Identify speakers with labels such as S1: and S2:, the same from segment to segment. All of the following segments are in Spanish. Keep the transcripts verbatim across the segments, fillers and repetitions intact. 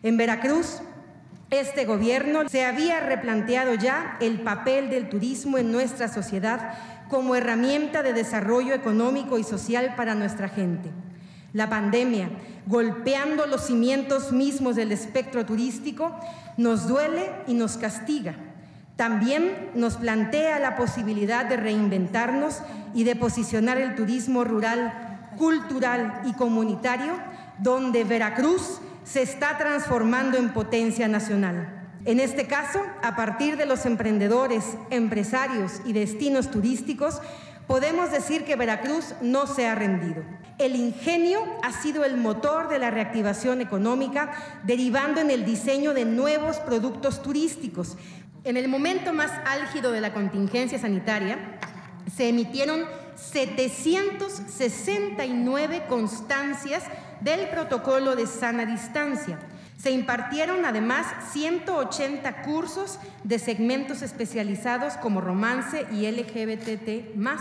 S1: En Veracruz, este gobierno se había replanteado ya el papel del turismo en nuestra sociedad como herramienta de desarrollo económico y social para nuestra gente. La pandemia, golpeando los cimientos mismos del espectro turístico, nos duele y nos castiga. También nos plantea la posibilidad de reinventarnos y de posicionar el turismo rural, cultural y comunitario, donde Veracruz se está transformando en potencia nacional. En este caso, a partir de los emprendedores, empresarios y destinos turísticos, podemos decir que Veracruz no se ha rendido. El ingenio ha sido el motor de la reactivación económica, derivando en el diseño de nuevos productos turísticos. En el momento más álgido de la contingencia sanitaria, se emitieron setecientas sesenta y nueve constancias del protocolo de sana distancia. Se impartieron además ciento ochenta cursos de segmentos especializados como romance y L G B T T más,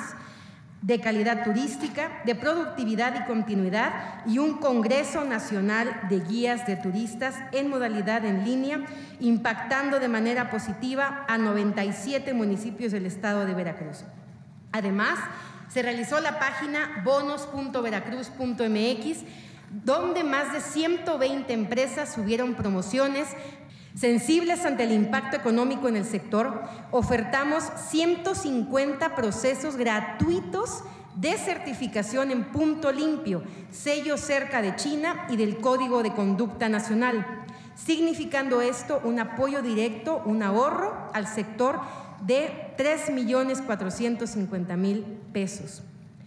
S1: de calidad turística, de productividad y continuidad, y un Congreso Nacional de Guías de Turistas en modalidad en línea, impactando de manera positiva a noventa y siete municipios del estado de Veracruz. Además, se realizó la página bonos punto veracruz punto m x, donde más de ciento veinte empresas subieron promociones. Sensibles ante el impacto económico en el sector, ofertamos ciento cincuenta procesos gratuitos de certificación en punto limpio, sello cerca de China y del Código de Conducta Nacional, significando esto un apoyo directo, un ahorro al sector de tres millones cuatrocientos cincuenta mil pesos.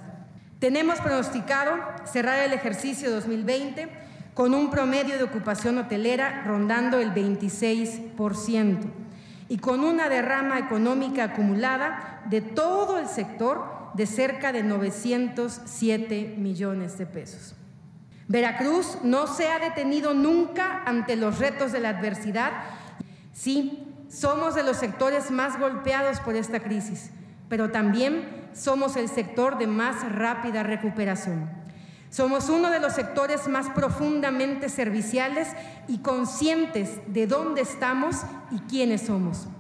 S1: Tenemos pronosticado cerrar el ejercicio dos mil veinte con un promedio de ocupación hotelera rondando el veintiséis por ciento y con una derrama económica acumulada de todo el sector de cerca de novecientos siete millones de pesos. Veracruz no se ha detenido nunca ante los retos de la adversidad. Sí, somos de los sectores más golpeados por esta crisis, pero también somos el sector de más rápida recuperación. Somos uno de los sectores más profundamente serviciales y conscientes de dónde estamos y quiénes somos.